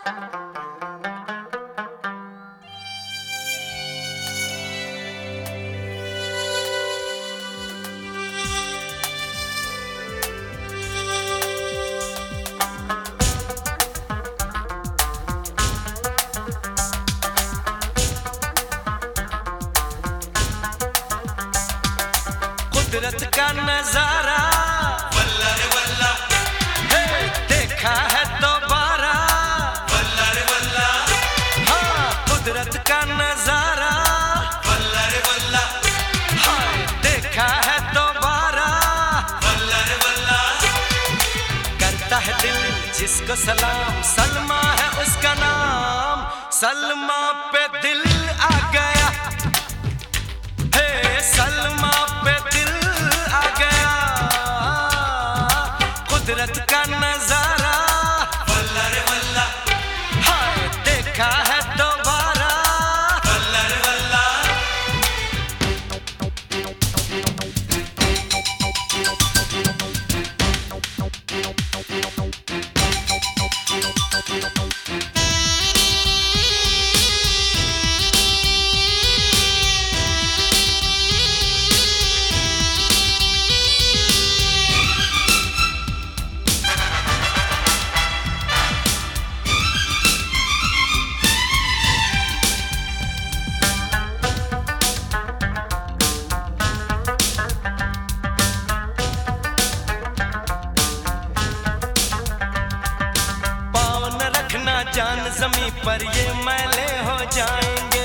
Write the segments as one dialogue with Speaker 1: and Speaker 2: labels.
Speaker 1: कुदरत का नजारा वल्ला रे वल्ला, देखा है दोबारा वल्ला रे वल्ला। हाँ, कुदरत का नजारा वल्ला रे वल्ला, हाय देखा है दोबारा वल्ला रे वल्ला। करता है दिल जिसको सलाम, सलमा है उसका नाम, सलमा पे दिल आ गया, हे सलमा पे दिल आ गया। कुदरत का नजारा वल्ला रे वल्ला, हाय देखा है दोबारा वल्ला रे वल्ला। जान ज़मीं पर ये मैले हो जाएंगे,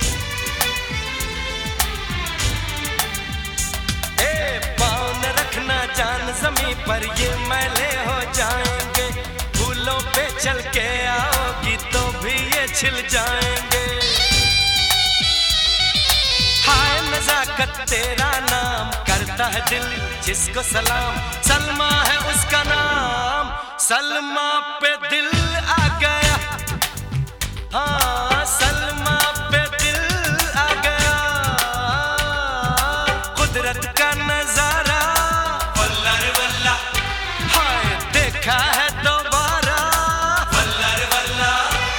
Speaker 1: पाँव न रखना जान ज़मीं पर ये मैले हो जाएंगे। फूलों पे चल के आओगी तो भी ये छिल जाएंगे। हाय नज़ाकत तेरा नाम, करता है दिल जिसको सलाम, सलमा है उसका नाम, सलमा पे दिल आ गया, हाँ सलमा पे दिल आ गया। कुदरत का नजारा वल्ला रे वल्ला, हाय देखा है दोबारा वल्ला रे वल्ला।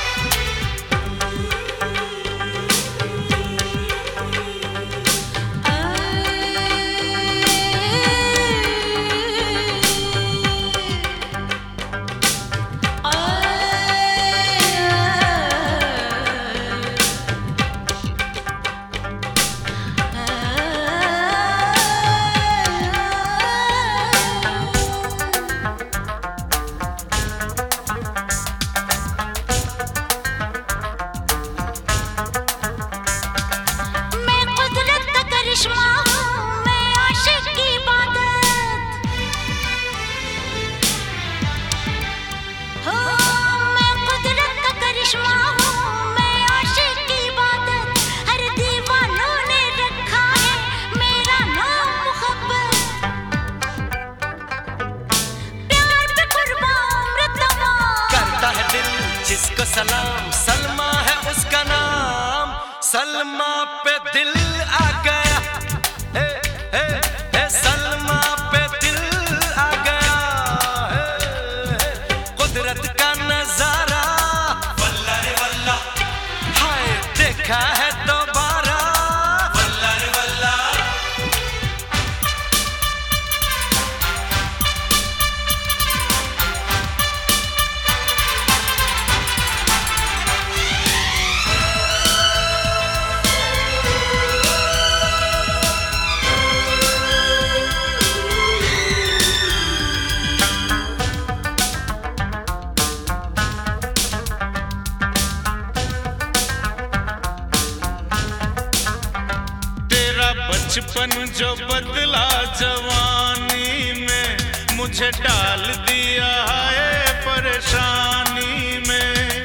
Speaker 1: जिसको सलाम, सलमा है उसका नाम, सलमा पे दिल आ गया, हे हे हे सलमा पे दिल आ गया। हे कुदरत का नजारा वल्ला रे वल्ला, हाय देखा है दोबारा वल्ला रे वल्ला।
Speaker 2: बचपन जो बदला जवानी में, मुझे डाल दिया है परेशानी में।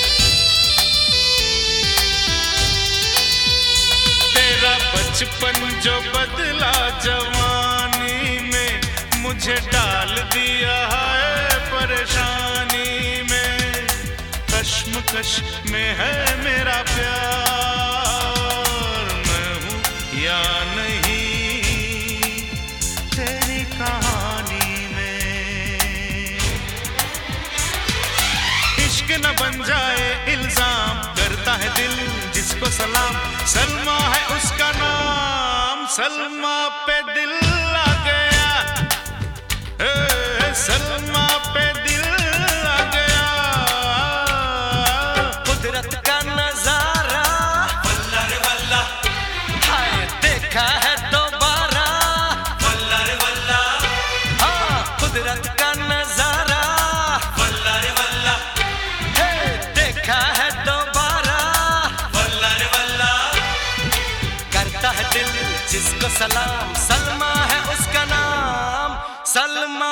Speaker 2: तेरा बचपन जो बदला जवानी में, मुझे डाल दिया है परेशानी में। कश्मकश में है मेरा प्यार, मैं हूँ या नहीं तेरी कहानी में। इश्क न बन जाए इल्जाम, करता है दिल जिसको सलाम, सलमा है उसका नाम। सलमा पे दिल आ गया, सलमा पे दिल आ गया।
Speaker 1: कुदरत का नजारा वल्ला रे वल्ला, हाय देखा है दोबारा वल्ला रे वल्ला। हाँ कुदरत का नजारा वल्ला रे वल्ला, हे देखा है दोबारा वल्ला रे वल्ला। करता है दिल जिसको सलाम, सलमा है उसका नाम, सलमा